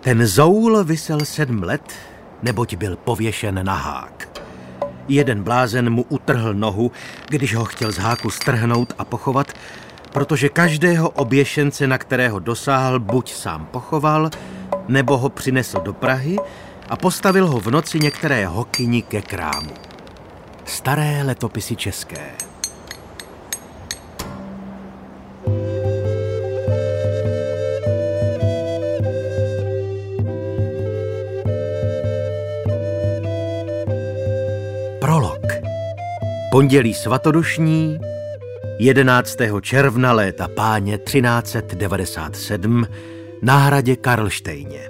Ten zoul visel 7 let, neboť byl pověšen na hák. Jeden blázen mu utrhl nohu, když ho chtěl z háku strhnout a pochovat, protože každého oběšence, na kterého dosáhl, buď sám pochoval, nebo ho přinesl do Prahy a postavil ho v noci některé hokyni ke krámu. Staré letopisy české. Prolog. Pondělí svatodušní, 11. června léta páně 1397 na hradě Karlštejně.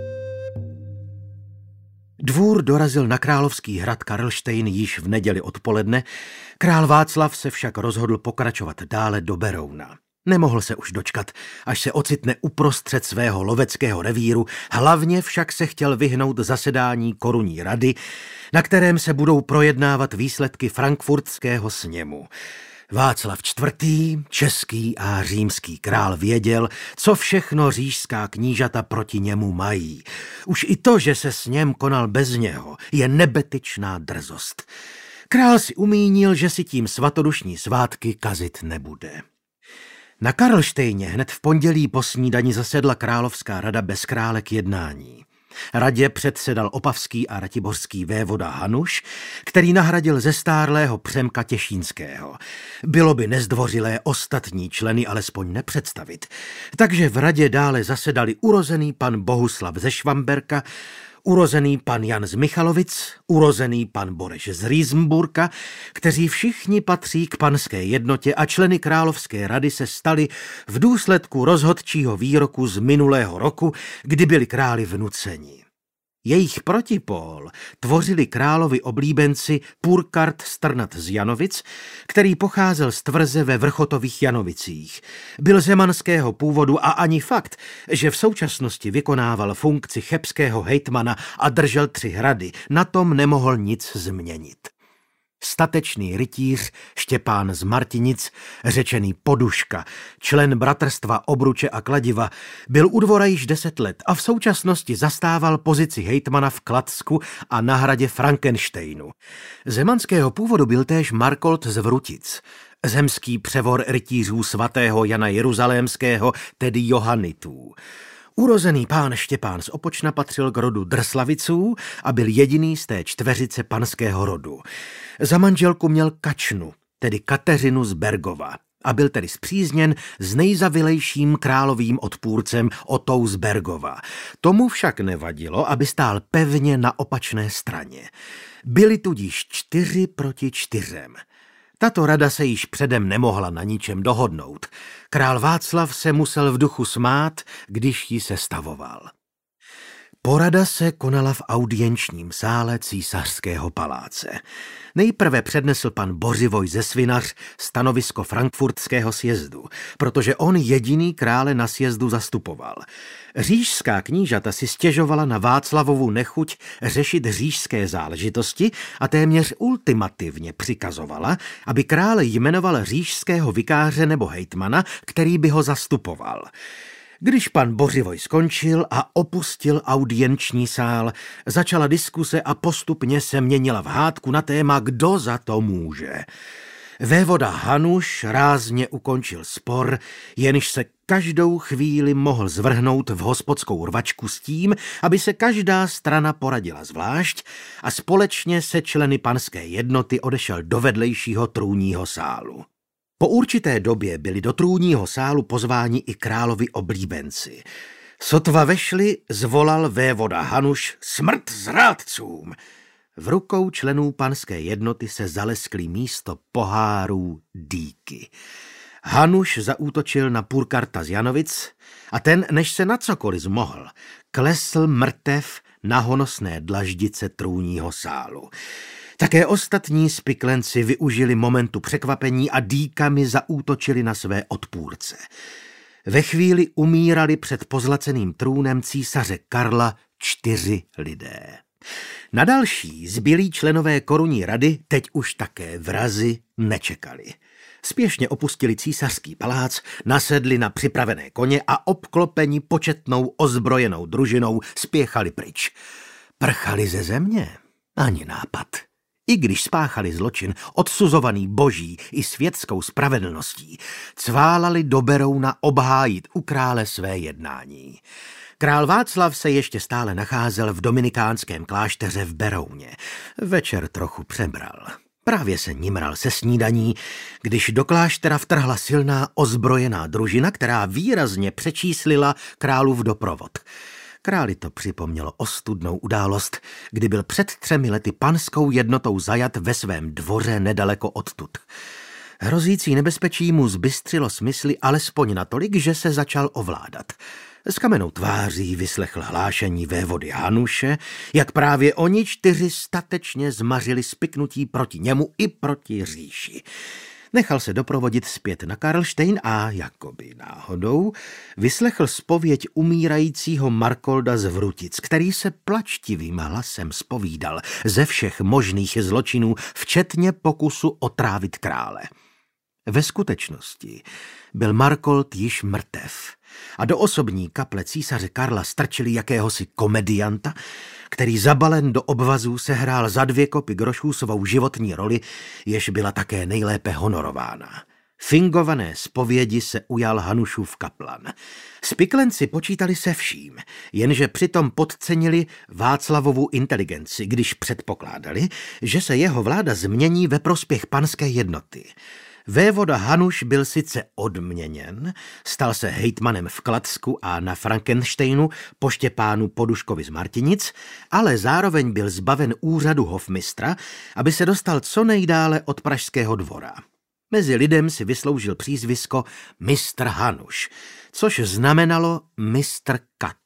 Dvůr dorazil na královský hrad Karlštejn již v neděli odpoledne, král Václav se však rozhodl pokračovat dále do Berouna. Nemohl se už dočkat, až se ocitne uprostřed svého loveckého revíru, hlavně však se chtěl vyhnout zasedání korunní rady, na kterém se budou projednávat výsledky frankfurtského sněmu. Václav IV., český a římský král věděl, co všechno říšská knížata proti němu mají. Už i to, že se sněm konal bez něho, je nebetyčná drzost. Král si umínil, že si tím svatodušní svátky kazit nebude. Na Karlštejně hned v pondělí po snídani zasedla královská rada bez krále k jednání. Radě předsedal opavský a ratiborský vévoda Hanuš, který nahradil zestárlého Přemka Těšínského. Bylo by nezdvořilé ostatní členy alespoň nepředstavit. Takže v radě dále zasedali urozený pan Bohuslav ze Švamberka, urozený pan Jan z Michalovic, urozený pan Boreš z Rýzmburka, kteří všichni patří k panské jednotě a členy královské rady se stali v důsledku rozhodčího výroku z minulého roku, kdy byli králi vnuceni. Jejich protipól tvořili královi oblíbenci Purkart Strnad z Janovic, který pocházel z tvrze ve Vrchotových Janovicích. Byl zemanského původu a ani fakt, že v současnosti vykonával funkci chebského hejtmana a držel 3 hrady, na tom nemohl nic změnit. Statečný rytíř Štěpán z Martinic, řečený Poduška, člen bratrstva Obruče a Kladiva, byl u dvora již 10 let a v současnosti zastával pozici hejtmana v Kladsku a na hradě Frankensteinu. Zemanského původu byl též Markolt z Vrutic, zemský převor rytířů svatého Jana Jeruzalémského, tedy Johanitů. Urozený pán Štěpán z Opočna patřil k rodu Drslaviců a byl jediný z té čtveřice panského rodu. Za manželku měl Kačnu, tedy Kateřinu z Bergova, a byl tedy spřízněn s nejzavilejším královým odpůrcem Otou z Bergova. Tomu však nevadilo, aby stál pevně na opačné straně. Byli tudíž 4 proti 4. Tato rada se již předem nemohla na ničem dohodnout. Král Václav se musel v duchu smát, když ji sestavoval. Porada se konala v audienčním sále císařského paláce. Nejprve přednesl pan Bořivoj ze Svinař stanovisko frankfurtského sjezdu, protože on jediný krále na sjezdu zastupoval. Říšská knížata si stěžovala na Václavovu nechuť řešit říšské záležitosti a téměř ultimativně přikazovala, aby král jmenoval říšského vikáře nebo hejtmana, který by ho zastupoval. Když pan Bořivoj skončil a opustil audienční sál, začala diskuse a postupně se měnila v hádku na téma, kdo za to může. Vévoda Hanuš rázně ukončil spor, jenž se každou chvíli mohl zvrhnout v hospodskou rvačku s tím, aby se každá strana poradila zvlášť a společně se členy panské jednoty odešel do vedlejšího trůního sálu. Po určité době byli do trůního sálu pozváni i královi oblíbenci. Sotva vešli, zvolal vévoda Hanuš smrt zrádcům. V rukou členů panské jednoty se zalesklý místo pohárů dýky. Hanuš zaútočil na Purkarta z Janovic a ten, než se na cokoliv zmohl, klesl mrtev na honosné dlaždice trůního sálu. Také ostatní spiklenci využili momentu překvapení a dýkami zaútočili na své odpůrce. Ve chvíli umírali před pozlaceným trůnem císaře Karla 4 lidé. Na další zbylí členové korunní rady teď už také vrazy nečekali. Spěšně opustili císařský palác, nasedli na připravené koně a obklopeni početnou ozbrojenou družinou spěchali pryč. Prchali ze země? Ani nápad. I když spáchali zločin, odsuzovaný boží i světskou spravedlností, cválali do Berouna obhájit u krále své jednání. Král Václav se ještě stále nacházel v dominikánském klášteře v Berouně. Večer trochu přebral. Právě se nimral se snídaní, když do kláštera vtrhla silná ozbrojená družina, která výrazně přečíslila králův doprovod. Králi to připomnělo ostudnou událost, kdy byl před 3 lety panskou jednotou zajat ve svém dvoře nedaleko odtud. Hrozící nebezpečí mu zbystřilo smysly alespoň natolik, že se začal ovládat. S kamennou tváří vyslechl hlášení vévody Hanuše, jak právě oni 4 statečně zmařili spiknutí proti němu i proti říši. Nechal se doprovodit zpět na Karlštejn a, jakoby náhodou, vyslechl zpověď umírajícího Markolda z Vrutic, který se plačtivým hlasem zpovídal ze všech možných zločinů, včetně pokusu otrávit krále. Ve skutečnosti byl Markold již mrtev a do osobní kaple císaře Karla strčili jakéhosi komedianta, který zabalen do obvazů sehrál za 2 kopy grošů svou životní roli, jež byla také nejlépe honorována. Fingované zpovědi se ujal Hanušův kaplan. Spiklenci počítali se vším, jenže přitom podcenili Václavovu inteligenci, když předpokládali, že se jeho vláda změní ve prospěch panské jednoty. Vévoda Hanuš byl sice odměněn, stal se hejtmanem v Kladsku a na Frankensteinu po Štěpánu Poduškovi z Martinic, ale zároveň byl zbaven úřadu hofmistra, aby se dostal co nejdále od pražského dvora. Mezi lidem si vysloužil přízvisko mistr Hanuš, což znamenalo mistr Kat.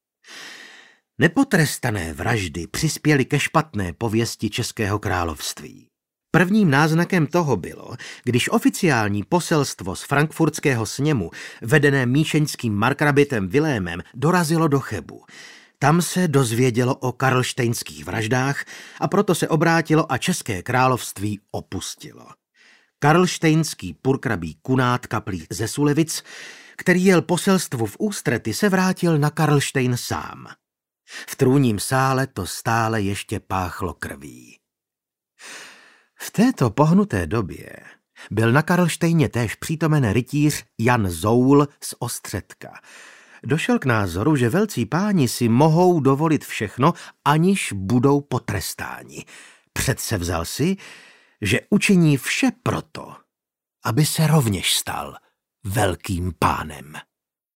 Nepotrestané vraždy přispěly ke špatné pověsti Českého království. Prvním náznakem toho bylo, když oficiální poselstvo z frankfurtského sněmu, vedené míšeňským markrabitem Vilémem, dorazilo do Chebu. Tam se dozvědělo o karlštejnských vraždách a proto se obrátilo a České království opustilo. Karlštejnský purkrabí Kunát Kaplík ze Sulevic, který jel poselstvu v ústrety, se vrátil na Karlštejn sám. V trůním sále to stále ještě páchlo krví. V této pohnuté době byl na Karlštejně též přítomen rytíř Jan Zoul z Ostředka. Došel k názoru, že velcí páni si mohou dovolit všechno, aniž budou potrestáni. Předsevzal si, že učiní vše proto, aby se rovněž stal velkým pánem.